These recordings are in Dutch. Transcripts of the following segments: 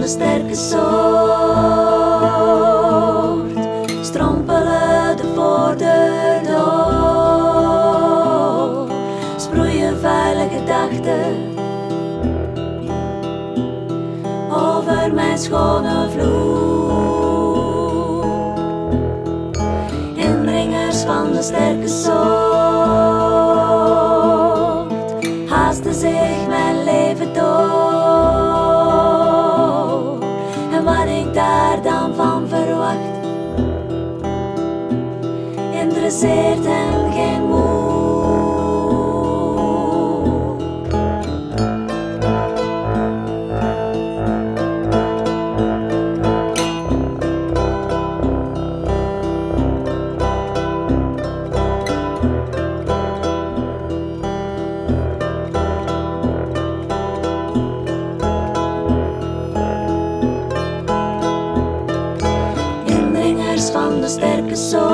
sterke soort, strompelen de voordeur door, sproeien vuile gedachten over mijn schone vloer. Indringers van de sterke soort haasten zich mijn leven door. En wat ik daar dan van verwacht, interesseert hen geen moe. Van de sterke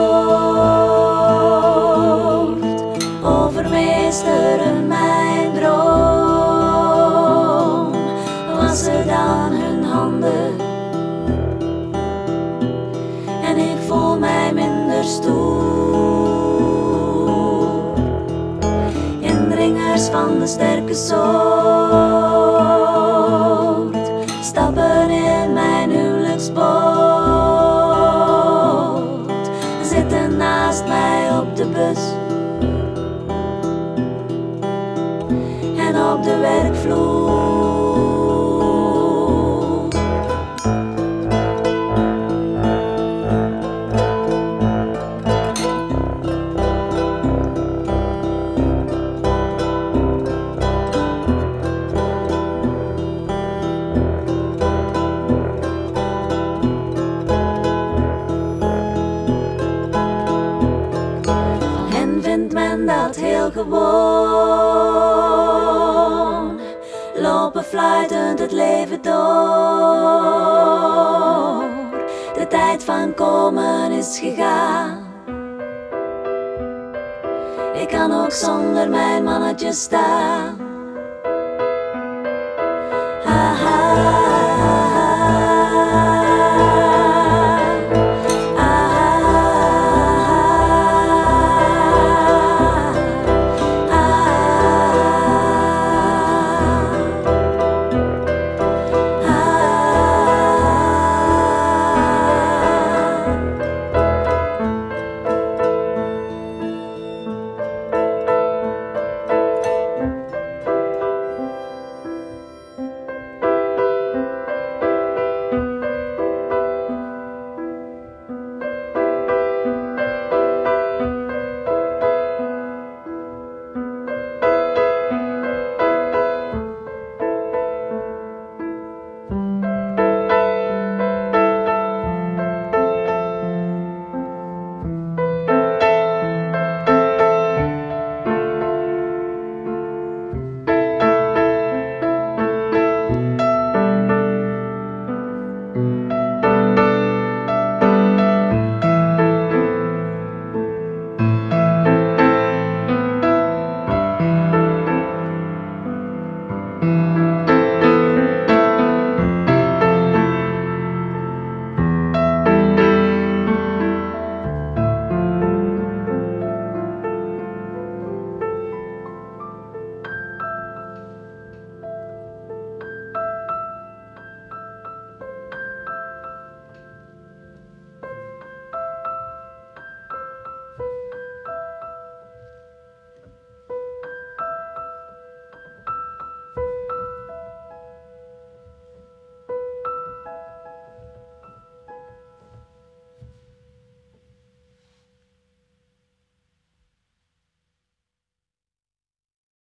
soort overmeesteren mijn droom. Wassen dan hun handen en ik voel mij minder stoer. Indringers van de sterke soort stappen in mijn huwelijksboot, zitten naast mij op de bus en op de werkvloer. Vindt men dat heel gewoon, lopen fluitend het leven door. De tijd van komen is gegaan, ik kan ook zonder mijn mannetje staan.